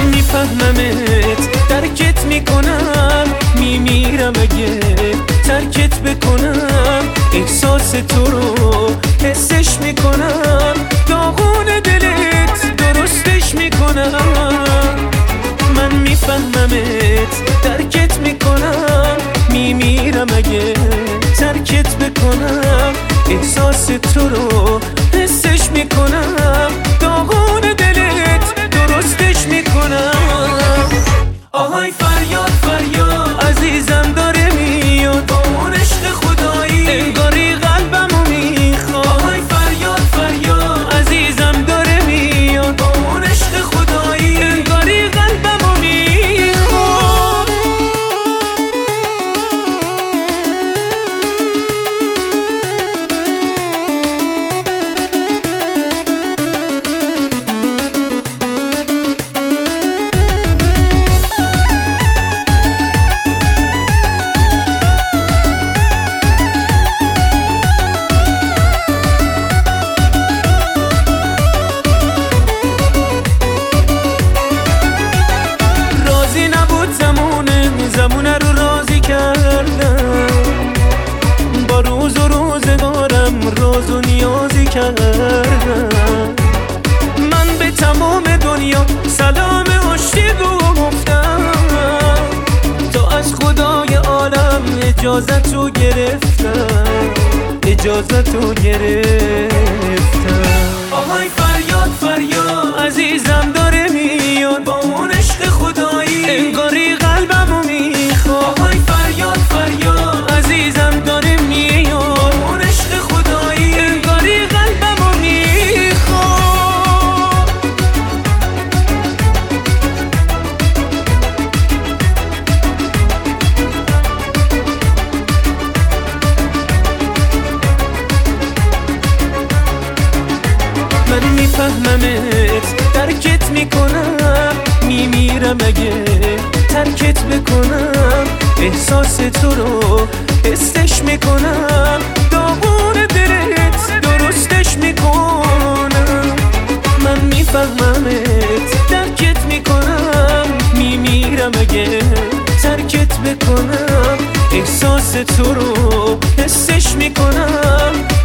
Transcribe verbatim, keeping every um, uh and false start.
میفهممت، درکت میکنم، میمیرم اگه ترکت بکنم. احساس تو رو حسش میکنم، داغون دلت درستش میکنم. من میفهممت، درکت میکنم، میمیرم اگه ترکت بکنم. احساس تو رو حسش میکنم، داغون دلت درستش میکنم. آهای فریاد فریاد عزیزم داره میاد، با اون عشق خدایی انگاری قلبمو میخواد. آهای فریاد فریاد عزیزم داره میاد، با اون عشق خدایی انگاری قلبمو میخواد. زمونه رو راضی کردم، با روز و روزگارم راز و نیازی کردم. من به تمام دنیا سلام آشتی گفتم، تا از خدای عالم اجازت رو گرفتم، اجازت رو گرفتم. آهای فریاد فریاد عزیزم داره میاد، با اون عشق خدایی انگاری قلبمو میخواد. آهای فریاد فریاد عزیزم داره میاد، با اون عشق خدایی انگاری قلبمو میخواد. من میفهممت، درکت میکنم، میمیرم اگه ترکت بکنم. احساس تو رو حسش میکنم، داغون دلت درستش میکنم. من میفهممت، درکت میکنم، میمیرم اگه ترکت بکنم. احساس تو رو حسش میکنم،